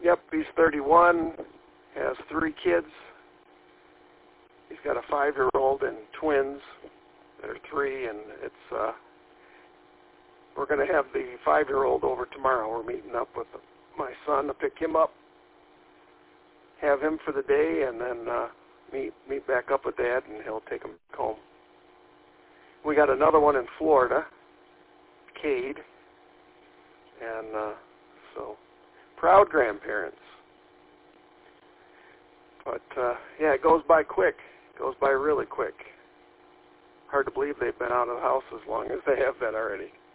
Yep, he's 31, has 3 kids. He's got a 5-year-old and twins that are 3, and it's we're going to have the 5-year-old over tomorrow. We're meeting up with my son to pick him up, have him for the day, and then meet back up with Dad, and he'll take him home. We got another one in Florida, Cade, and so proud grandparents. But yeah, it goes by quick. It goes by really quick. Hard to believe they've been out of the house as long as they have been already.